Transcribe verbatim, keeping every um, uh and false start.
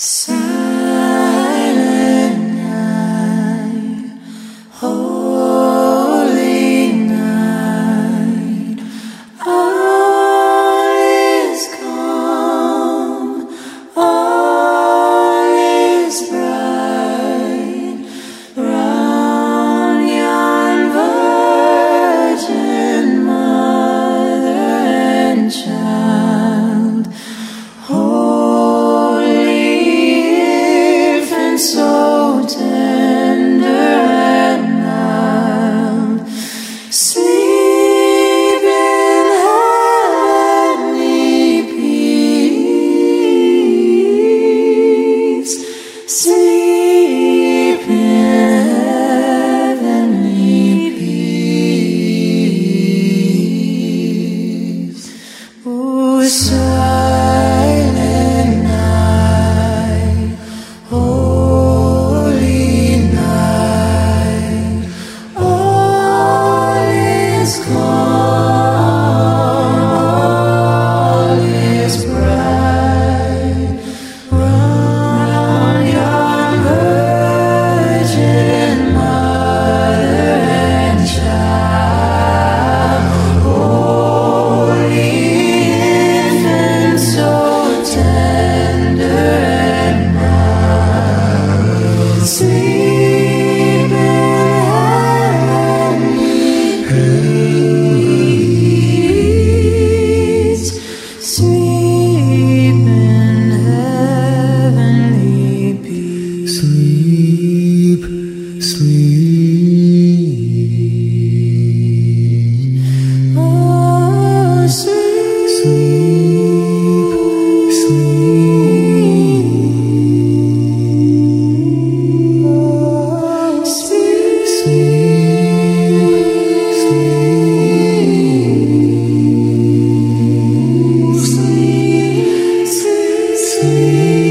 Silent night, holy night, all is calm, all is bright, round yon virgin mother and child. So tender and mild, sleep in heavenly peace, sleep in heavenly peace. Oh, silent night, oh, sleep.